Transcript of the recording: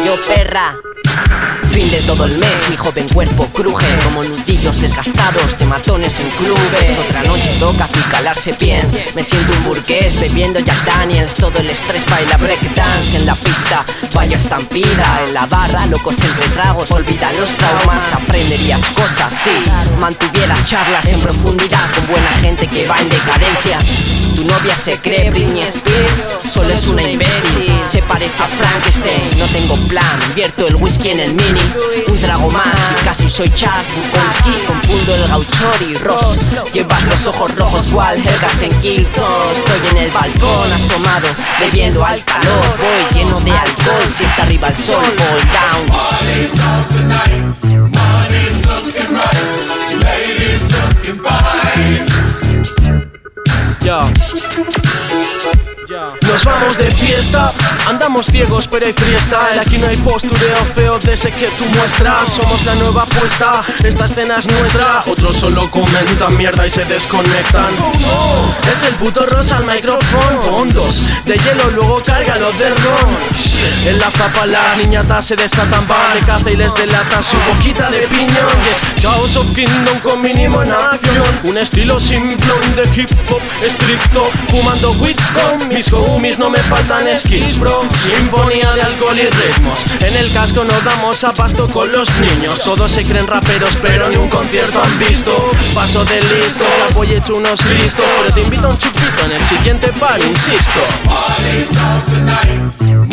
yo perra. Fin de todo el mes, mi joven cuerpo cruje como nudillos desgastados de matones en clubes. Otra noche toca acicalarse bien. Me siento un burgués bebiendo Jack Daniels. Todo el estrés baila breakdance en la pista. Vaya estampida en la barra, locos entre tragos. Olvida los traumas, aprenderías cosas si mantuvieras charlas en profundidad con buena gente que va en decadencia. Tu novia se cree Britney Spears, solo es una imbécil. Se parece a Frankenstein, no tengo plan. Invierto el whisky en el mini, un trago más y casi soy Chas Bukowski. Confundo el gauchori Ross. Llevas los ojos rojos cual Helga en Kilton. Estoy en el balcón asomado, bebiendo al calor. Voy lleno de alcohol, si está arriba el sol. Fall down. Money's out tonight, money's looking right, ladies looking fine. Nos vamos de fiesta, andamos ciegos pero hay freestyle. Aquí no hay postureo feo de ese que tú muestras. Somos la nueva apuesta, esta escena es nuestra. Otros solo comentan mierda y se desconectan. Es el puto Rosa al micrófono. Hondos de hielo, luego cárgalo de ron. En la zapa las niñatas se desatan, van de caza y les delata su boquita de piñón. Yes, Chaos of Kingdom con mínimo en acción. Un estilo simplón de hip hop estricto, fumando weed con mis homies, no me faltan skills, bro. Sinfonía de alcohol y ritmos. En el casco nos damos a pasto con los niños. Todos se creen raperos, pero ni un concierto han visto. Paso de listo, voy hecho unos listos. Pero te invito a un chupito en el siguiente bar, insisto. Money's out tonight.